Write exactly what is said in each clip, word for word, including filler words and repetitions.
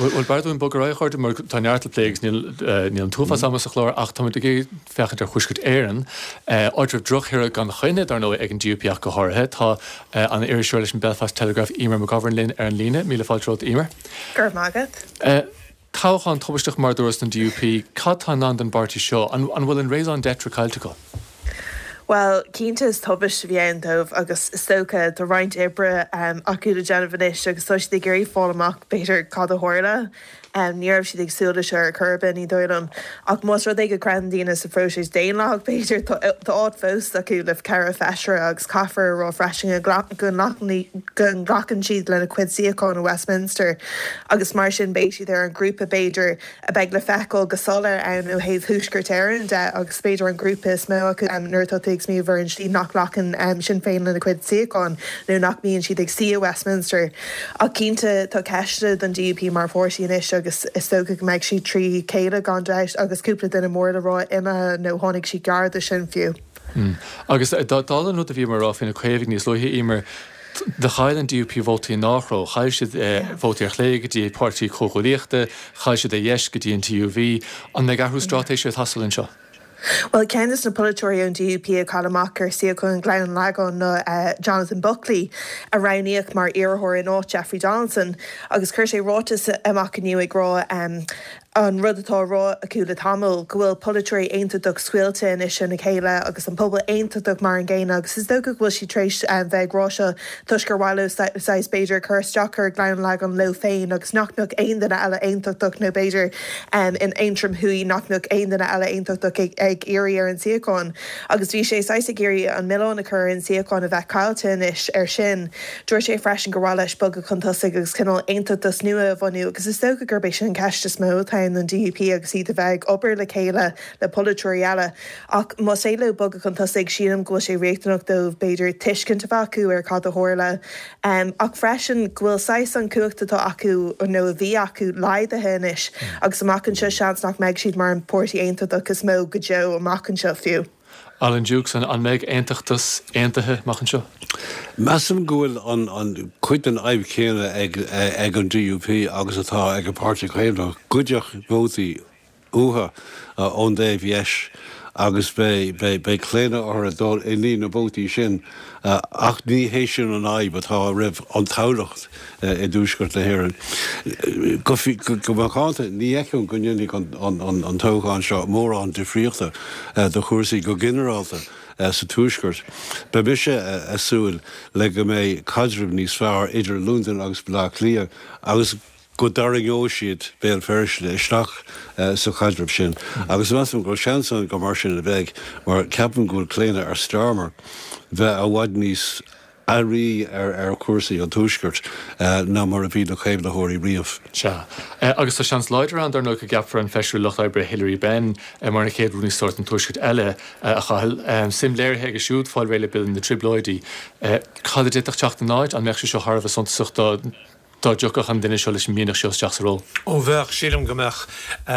Well barún bogarráid chuirte mar táneartla pléigs níl an túfa sama sa chlár ach tá gé fechan ar chuiscut éan áidir drochhir gan chuine ar nó ag an D U P ach go háirithe tá an Irish Relish Belfast Telegraph Emer McGovern linn ar an líne míle fáiltrót Emer. Gur mágad. Táchan tubisteach mar dúras an D U P catá ná an bartí seo an bhfuil an rééis an detra caiilte go. Well, cínta is tubaist bhéanamh agus stocha do roiint ibre um, acu de Jenniferis agus so si gurí fáil amach beidir cad a háirla. Um, Níorh si ag súla se ar churbin í dóm ach más rud ag go crandína sa froisiis déanlach beidir tá ád fós acu leh cara feisre agus caafar rá freisin gon ghlachan siad lena cuid siaáin a Westminster agus mar sin béisi ar an grúpa beidir a beag le feicil go solar an ó héh thuúsgurtéan de agus beidir an grúpa is mó acu am nuirtáigh mí bhar an sí nach lachan um, sin féin lena cuid siaáin nó nach míonn siad ag si a Westminster a cínta tá ceiste don D U P mar fórsí is agus is stocha go meid si trí céile gan deis agus cúpla duna mór a rá imime nó tháinig si garda sin fiú. Agus dála nó a bhí mar ráfin na chuéh níos loithe imer de chail an D U P bhótaí nachró, chail siad bhótaí ar chléig go dtí pártaí chóchaíochta, chail siad a dhéis go dtí an T U V an na gathú stratéisio hasalinn seo. Well, Candace na Polatóí an D U P a Calamachar si chun glean legan na uh, Jonathan Buckley a raníoch mar iarthóir in áit Jeffrey Johnson agus chuir sé rátas amach aniu ag rá um, an rud atá rá acu le tamil go bhfuil Polatóí aontadach scuilte in sin na chéile agus an pobl aontadach mar an ggéine agus is dócha bhfuil si trééis um, bheith ráise tuisgur bhhailú sais beidir chusteachar glean legan lo féin agus nachnach aon duna eile aontadach nó beidir um, in aintrim thuí nachnach aon duna eile aontadach ag, ag éí ar an siaáin agus bhí sé saisa géirí an milán a chur in siaáin a bheith cáiltain is ar sin dúir sé freisin go bhá leis bug a chuntasig agus cinál aontadtas nua a bhanú agus is dócha gurbééis sin ceiste smó tain an D U P agus iad a bheith obair le chéile le Polatóí eile ach más éile bug a chuntasig sianam go sé réachtanach dómh beidir tuiscint a acu ar cad a háirla um, ach freisin ghfuil sais an cuachtatá acu nó a bhí acu leid a henis agus amachchan se seans nach meid siad mar an pórtaí aontadach is mó go jo amachchan seo fiú. Alan Dukes an an méid aontachtas aontathe machchan seo. Massam gohfuil an an chuid an aibh chéine ag ag an D U P agus atá ag an páirtí chéimh goideach bhótaí uatha ón déobh yes agus bé bé cléine ar a dul i ní na bótaí sin ach ní hééis sin an aibh atá raibh an tálacht i dúsgurt le héan. Go bhánta ní eún go dhéananig an tógáin seo mór an difríochta do chuirsaí go generalta sa túisgurt. Ba bhí sé asúil le go mé cadrib níos fearr idir Lúndan agus Blá Clia agus go daring óisiad béal fersle isteach sa cadrib sin. Agus meam go seansan go mar sin a bheith mar ceapan gúil cléine ar starmer bheith a bhaid níos arí ar ar cuasaí an túisgurt ná mar a bhí le chéimh le thuirí riamh. Se. Agus tá seans leidir an ar nó go gapfar an feisiú Lochlibre Hillary Benn mar na chéad rúnaí sort an túisgurt eile a chail sim léirthe go siúd fáil réile bil na tribloidí. Cad a déach teachta náid an meach seo Harbh sontasachta tá deoch an duine seo leis míach seo teach ró. Ó bheith sílam gombeach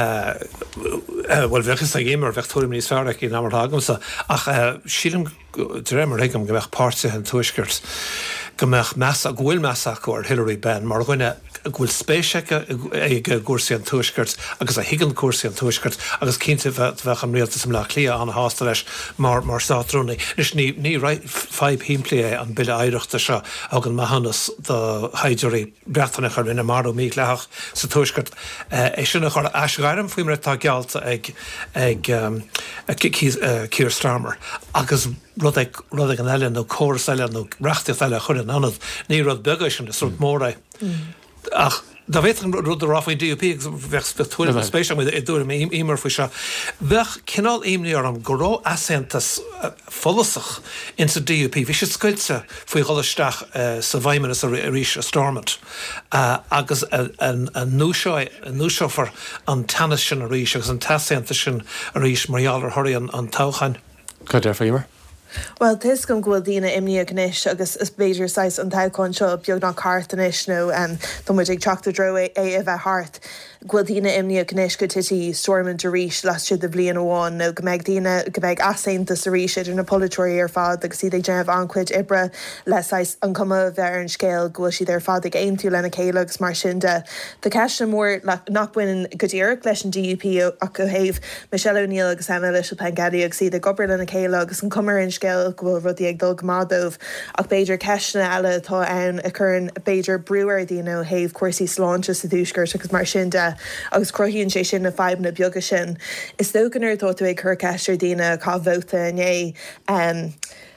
bhfuil bhechas a gémar bheith túim níos fearach í ná marthagamsa ach sílam drémar agam go bheith páirtsa an túisgurt go bheith measa ghfuil measa chuir Hillary Benn mar ghuine ghfuil spéisice ag gúsaí an túisgurt agus a higann cuasaí an túisgurt agus cinnte bheith an réalta sam le clia an hásta leis mar mar sátrúnaí. Is ní ní feib himplé an bile éireachta seo agan mahannas do haidirí bretanna chu rinne marú mí leach sa túisgurt. É sinna chu eisgairim faoimre tá gealta ag ag Keir Starmer agus rud ag rud ag an eile nó córas eile nó reachtaíocht eile chuir an anad ní rud beaga sin is rud móra. Ach da bhéit an rud a ráfaí D U P bheith spetúil an spéisiam i dúir mé imar faoi seo. Bheith cinál imní ar an go rá asentas folasach in sa D U P. Bhí sé scoilte faoi gholisteach sa bhaimimenas a rís a Stormont agus an núseofar an tanas sin a rís agus an tasenta sin a rís marialar thoirí an táchain. Cad ar faoimar? Well, tis gom ghfuil dína imní a gnis agus is beidir sais an tácáin seo beag ná cartanis nó an do muid ag teachta dro é a bheith hart. gwildína imni gnéis go tití stormman de ríis las si de blian óháin nó go meid dína go meid asainta sa ríis idir na polytóí ar fád agus iad ag déanamh ancuid ibre leis an cuma bheith an scéal ghfuil siad ar fád ag aimtú lena céilegus mar sin de. Tá ceist mór nachbuin go dtíireach leis an D U P ach go héh Michelle O'Neill agus Emma leis Pengadi agus iad gobar lena céile agus an cumar an scéal gohfuil rudí ag dul gomádómh ach beidir ceisna eile tá ann a chun beidir breúir díanú héh cuasaí sláinte sa dúsgurt agus mar sin de agus croíonn sé sin na feib na beaga sin. Is dóganar tó tú ag chur ceistir dína cá bhóta inné um,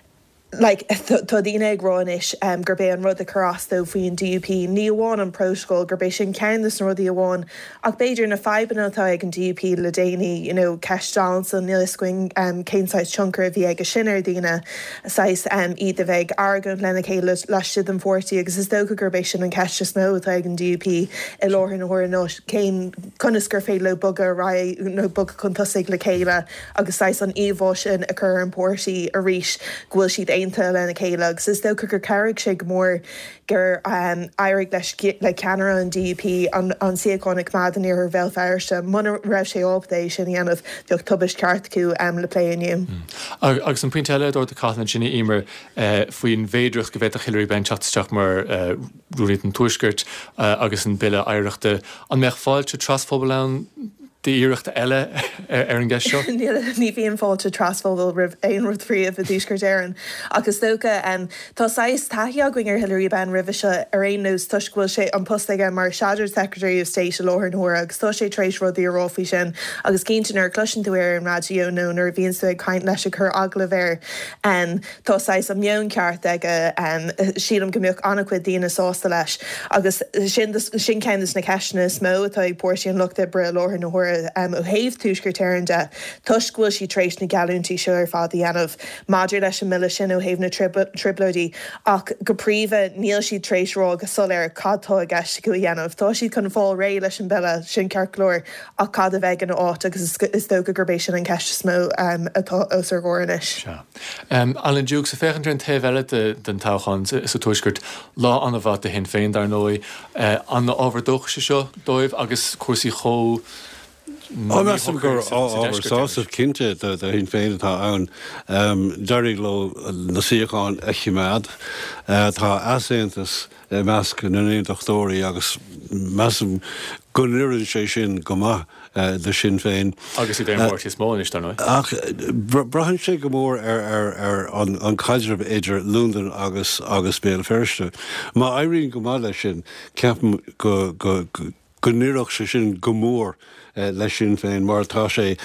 like tá dína ag ráis um, gur bé an rud a churastó faoin D U P ní bháin an próscoil gur bé sin ceannas an rudí amháin ach beidir na febanatá ag an D U P le déine you know, Ceist Johnson nílascuing um, céimáid tioncar a bhí ag a sinar dína sais um, iad a bheith argan lena chéile leisted an fortí agus is dócha gur bé sin an ceiste smó atá ag an D U P i láthir na thuir nó céin conas gur féad le bug a ra nó bug chun tosaigh le chéile agus sais an íomhá sin a chur an pórtaí a ríis ghfuil siad lena céilegus is dó gur carrick sé go mór gur um, airig leis le ceanara an D U P an, an siacónic madan ar bhil feirste muna raibh sé opdééis sin dhéanamh beag tubis ceartú am le léaniu. Agus an puinte eile dúir de cána sinna imer faoin bhéidirach go bheith a Hilary Benn chatteteach mar rúid an tuaisgurt agus an bille aireachta an meach fáilte trasfóbal ann the iireachta eile ar an gceist seo? Ní bhíon fáilte trasfóbal rih aon rud frí a bh dúsgurt éireann. Agus dócha um, tá sais taithí aguing ar Hilary Benn rih se ar aon nús tuisgúil sé an post aige mar Shadow Secretary of State a láthar nóra agus tá sé trééis rudí aráfaí sin agus cíntain ar cluisian tú ar an radio nó nar bhíon tú ag caint leis a chur agla bhéir um, tá sais am meon ceart aige um, siadam go mbeoh annachcuid dína sásta leis agus sin sin ceannas na ceisna smó atá ag póirsaí an luchta bre láthar nóra um, ó héamh túisgurtéireann de tuisgúil si trééis na galúntí seo ar fád dhéanamh maidir leis an mille sin ó héamh na triblóidí ach go príomh níl si trééis rá go solir cadtá a gceist go dhéanamh. Tá siad chun fáil ré leis an bille sin cearclóir ach cad a bheith an áit agus is dóga gurbééis sin an ceiste smó um, atá os ar ggóranis. Um, Alan Dukes a féchan an taobh eile den táchan is a tuisgurt lá anna bhat a hen féin dar nói uh, an na ábhardócha se seo dóibh agus cuasaí cho Á meam gur ábharsásamh cinnte de hín féin atá ann deirigh le na siáin eichimead tá asaontas measc na éonachtóirí agus meam gonnirann sé sin go maith de sin féin. Agus i d éonmhairt is móis dar nó? Ach brahann sé go mór ar ar an caidirh idir Lúndan agus agus béal ferste. Má éiríonn go maith lei sin ceapan go go go níireach sé sin go mór Uh, leis sin féin mar tá sé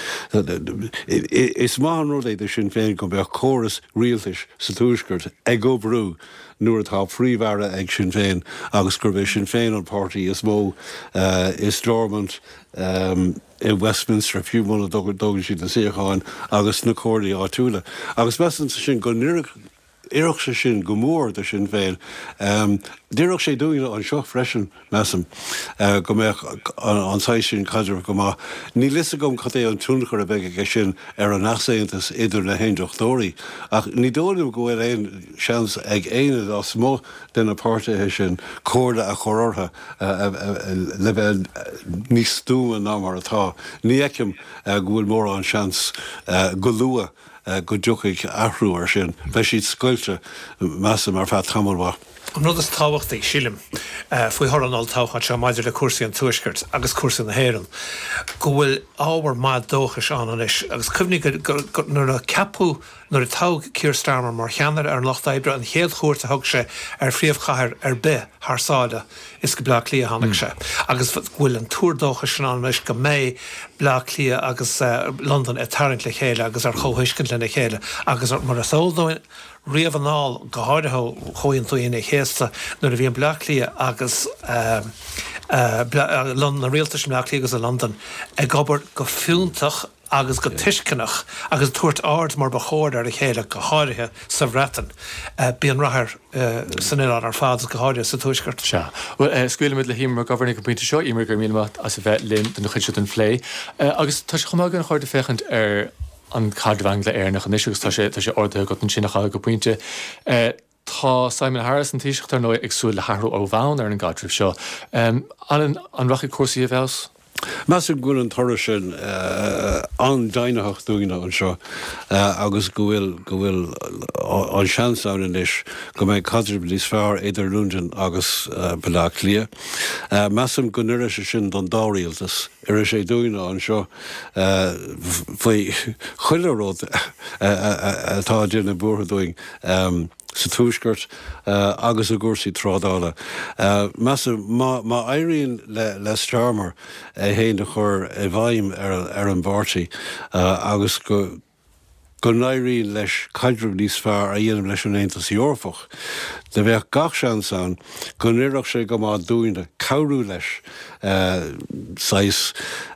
is má an rud é de sin féin go bheith choras rialtais sa túisgurt ag go brú nuair atá phríomhhara ag sin féin agus gur bheith sin féin an pártaí is mó uh, is dormant um, i Westminster fiú mna dogur dogur si na siáin agus na códaí áitiúla. Agus mesan sin go níireach Iireach sé sin go mór de sin féin. Um, Díireach sé dúine an seo freisin meam uh, go méid anáid sin caidir go má. Ní lisa gom chu é an túnachar a bheith go sin ar an nachsaontas idir na héonachtóirí. Ach ní dólim go bhfuil éon seans ag éanaad as mó den napáirtathe sin códa a chorortha le bheith níos stúma ná mar atá. Ní eicim go bhfuil mór an seans go lua Uh, go dúchaigh ahrúar sin, bheith siad scoilte measa mar fead chamalha. An rud is táhacht ag sílim faoi thoranál táchaid se maidir le cuasaí an tuaisgurt agus cuasaí na héireann. Go bhfuil ábhar mád dóchas an anis agus cumhní nuair a capú nuair a tág Keir Starmer mar cheanar ar an Locht Oibre an chéad chóirta thug sé ar phríomhchathair ar be thsáide is go bla clia tháinig sé. Agus bhfuil an túrdóchas sin an leis go mé bla clia agus uh, London a tarint le chéile agus ar chohuiiscint lena chéile agus mar a sóldóin riamh an áil go háirithe choinn tú ina chéasta nuair a bhíon blachlí agus uh, uh, London na rialtas blachlí agus a London ag gobar go fiúntach agus go tuiscinnach agus tuairt ard mar ba chóir ar a chéile go háirithe sa bhreatan uh, bíon rathair uh, san iad ar fád go háirithe sa tuaisgurt. Se. Well, uh, scuile mid le hí mar gobarnig go pointe seo imar gur mílemat as a bheith linn den chuid an phlé. Uh, agus tá chumágan chuir de fechant ar an cadhang le airnach an isisigus tá sé tá sé orthe go an sinnacha go pointe. Uh, Tá Simon Harris an tíiseach tar nó agsú le Harú ó bhain ar an gadrih seo. Um, Alan an racha cuasaí a bheits? Mas gún an thoir sin an dainaach dúine an seo agus go bhfuil go bhfuil an seanán in is go méid cadre níos fearr idir Lúndan agus Bealach Lia. Measam go nuire se sin don dáíaltas ar is sé dúine an seo faoi chuileród atá déanana bútha dúing sa túisgurt agus a gúsaí trádála. Measa má éiríonn le le Starmer é héana chur i bhaim ar an báirtaí agus go go nairíonn leis caidreamh níos fearr a dhéanam leis an Aontas Eorpach. De bheith gach seansan go níireach sé go má dúine cabhrú leis sais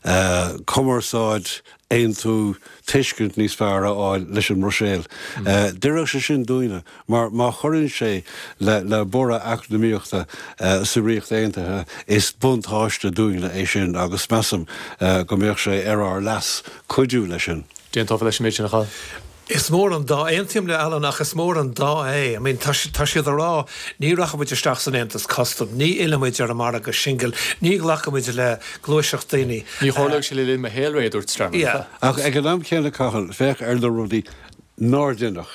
commerceáid éon tú tuiscint níos fearr áil leis an Roiséal. Deireach sé sin dúine, mar má chorann sé le le bora acadamíochta sa riocht aontaithe is buntáiste dúine é sin agus measam go mbeadh sé ar ar leas cuidiú lei sin. Déan tá leis méid sin nach. Is mór an dá éontim le eanach is mór an dá é. I mean, tá siad rá ní rachamuid isteach san Aontas custom, ní ilmuid ar mar agus single, ní ghlachamuid le glóiseach daoine. Ní hálaigh sé le linn me héalréad úr Starmer. Yeah. Ach ag an am céanna caithil feich ar do rudí Náirdinnach.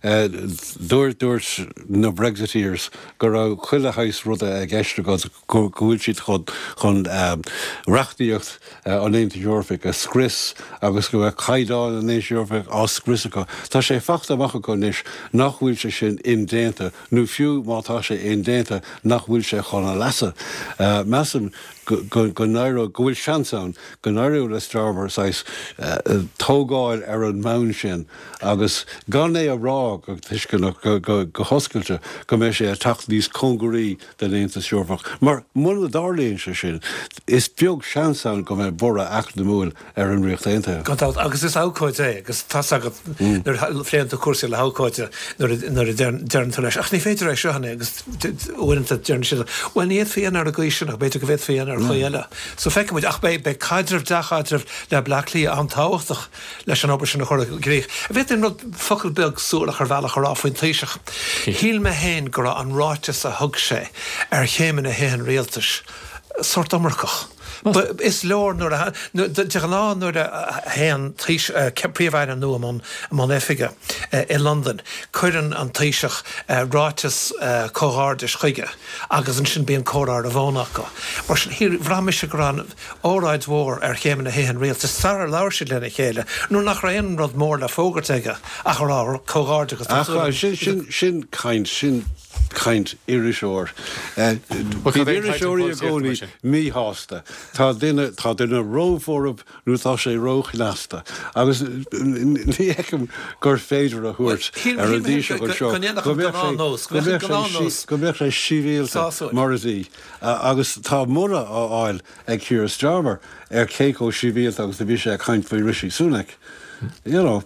Dúir dúirt na Brexiteers go raibh chuile hais ruda ag eiste go bhfuil siad chun chun reachtaíocht an Aontas Eorpach a scris agus go bheith caighdeáil an Aontas Eorpach á scrisacha. Tá sé fachta amach go níos nach bhfuil sé sin in déanta, nó fiú mátá sé in déanta nach bhfuil sé chun a lesa. Measam go nairo go bhfuil seanán go nairú le Starmer sais tógáil ar an mán sin agus gan é a rá go tuiscinach go hoscailte go mé sé a tacht níos congurí den Aontas Eorpach. Mar muna dálíonn sé sin is beag seanán go mé bora ach na múil ar an riocht aontaithe. Gantát agus is ácáid é, agus tá agad nar fréanta cuasaí le ácáide nar dearn tú leis. Ach ní féidir éis seohanna agus uanta dearn sin. Well níiad féan ar a gaiisiach, beidir go bhéad féan ar chuile. So feicemuid ach bé be caidirh dechaidrih le Bealach Lia an táhachtach leis an obair sin na chur gréich. A bheit in rud focail beag súlach ar bhealach ar áfaoin taoiseach. Híl me héin go an ráiteas a thug sé ar chéime na héan réaltas sort amarcach. Is leor nuair a ná nuair a héan príomhhaid an nua man éifige i London, chuirann an taoiseach ráiteas cóghardis chuige, agus an sin bíon córáir a bhónach go. Mar sin hir bhraimiise go an óráid mhór ar chéime na héan réaltas sar leir sin lena chéile, nó nach raon rud mór le fógart aige a chu rá cóghard agus. Sin sin caint sin caint iriseoir. Iriseoirí a gcónaí míhásta. Tá duine tá duine rómhórab nó tá sé róchleasta. Agus ní eicem gur féidir a thuirt ar an díise go seo. Go bheadh sé síbhéalta mar atí. Agus tá mura á áil ag Keir Starmer ar céó síbhéalta agus a bhí sé caint faoi Rishi Sunak. You know.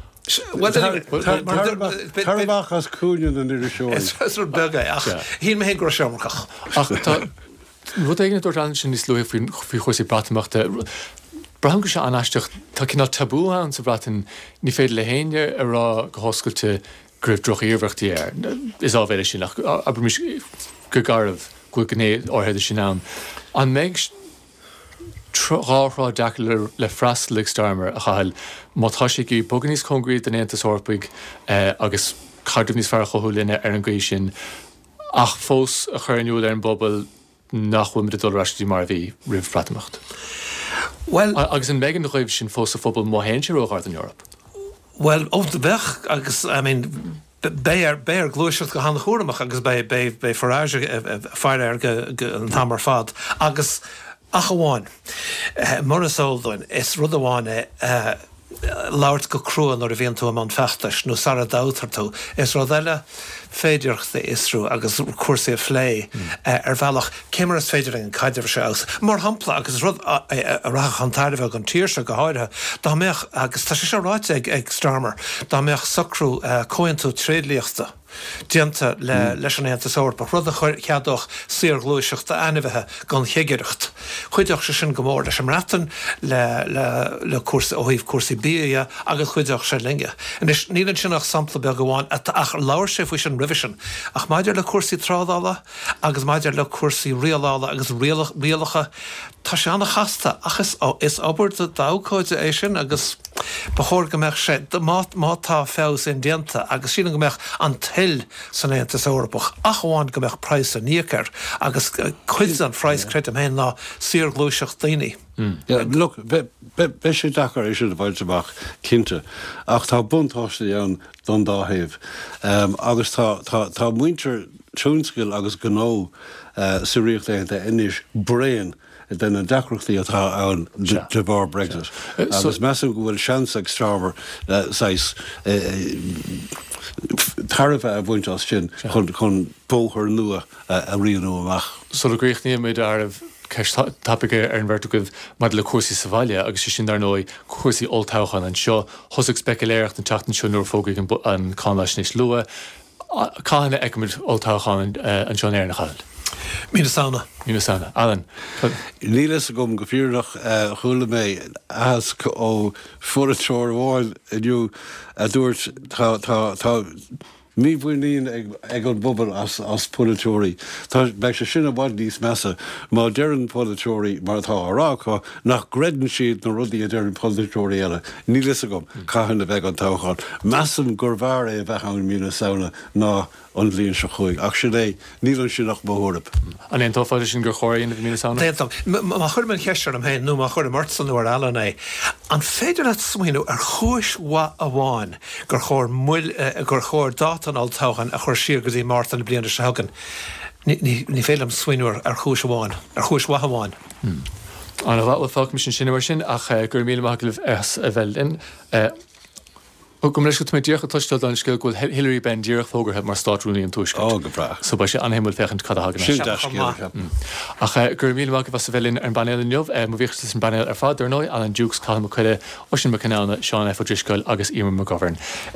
Tarbach as cúne an idir seo. Is ru bega ach hí me hé gro seomachach. Rud éigen dúir an sin níos luí fao chusaí bratamachta. Braham go se anaisteach tá cinná tabú an sa bratain ní féidir le héine ar rá go hoscailte gribh droch íorhachtaí air. Is ábhéile sin nach aber mis go garbh go gné áhead sin an. An méid rárá deach le freastal Starmer a chail má tá sé í bogan níos congraí den Aontas Eorpach agus cardmh níos fearr chothú linne ar an gcuí sin ach fós a chuirniuúil ar an bobbal nach bhfuil dul reistí mar bhí rih fratamacht. Well, agus an mégan do chuibh sin fós a fphobal má héin sé róghart an Eorp. Well, of the bech agus I mean Béir béir glúiseach go hána chóramach agus bé bé bé forráise fear ar an tamar fad agus a goháin mar is óldóin is rud amháin láirt go cruúan ar a bhíon tú am an feachtas nó sara dátar tú is rud eile féidirchta isrú agus cuasaí phlé ar bhealach céimeras féidir an caiidir se aus. Mar hampla agus rud a racha an tairmh an tíirse go háide dá meach agus tá sé se ráite ag ag Starmer dá meach sacrú cóin tú tréadlíochta Dianta le leis an éanta saoir ba rud a chuir ceadoch sír glúiseachta anmhethe gan cheigeirecht. Chuideach se sin gomór leis an ratan le le cuasa óhíh cuasaí bí agus chuideach sé linge. And is nílann sin nach sampla be goháin ach láir sé faoi sin rivision. Ach maidir le cuasaí trádála agus maidir le cuasaí rialála agus rialacha tá sé anna chasta achas is obair de dácóide é sin agus bethir go meach sé mátá fés in dianta agus sína go meach an til san éanta Eorpach ach bháin go meach preis a níocar agus chuid an freiscreit am hen ná sír glúiseach daoine. Look, be sé dachar é sin bhailteach cinnte ach tá buntáiste an don dáhéh agus tá muinter túnscail agus gó siríocht éanta inis bréan den an dachreachtaí atá ann de bhar Brexit. Agus meam go bhfuil seans ag strábar tarfa a bhaint as sin chun bóthir nua a rianú amach. So gréoch ní méid armh tapige ar an vertugah mad le cuasaí Savalia agus sin dar nói cuasaí oltáchan an seo thosaigh speculéireacht an teachtain seo nuair fógaigh an cáis níos lua cáhanna eicimid oltáchan an seo éar nach chail. Mína saona. Mína saona. Alan. Nílas a gom go fíornach chula mé as ó furatóir bháil inniu a dúirt tá mí bhuiíon ag an bobbal as polatóirí. Tá be se sinna bhaid níos measa má dean polatóirí mar tá aráá nach gredan siad na rudaí a dean polatóirí eile. Nílas a gom caihanna bheith an táchaáin. Measam gur bhar é bheith an mína saona ná an líonn se chuig. Ach sin é nílann sin nach bhórap. An éon táfáidir sin gur choiríon mína saona? Má chuir man cheisiir am héin nó má chuir marsan nuair eile é. An féidir le smaoinú ar chúis wa a bháin gur chóir gur chóir dátan altáchan a chuir siar go dtí máta na bliana se hagan. Ní félam smaoinúir ar chúis bháin, ar chúis wa bháin. An bhil fág mis sin sinhar sin ach gur míle maiglah as a bheilin. Gom leis go mé ddíocha tuisteil an scil gohfuil Hillary Benn díoch fógarthe mar státrúnaí an túisce. Ó go bra. So ba sé anhéimúil fechant cad hagan. Sin deiscéal. Ach gur míle maigah was a bheilin ar an banéil inniuh mo bhíchas an banéil ar fád ar nói an Dukes Calm chuile ó sin me canálna Seán F. O'Driscoll agus Eamon McGovern.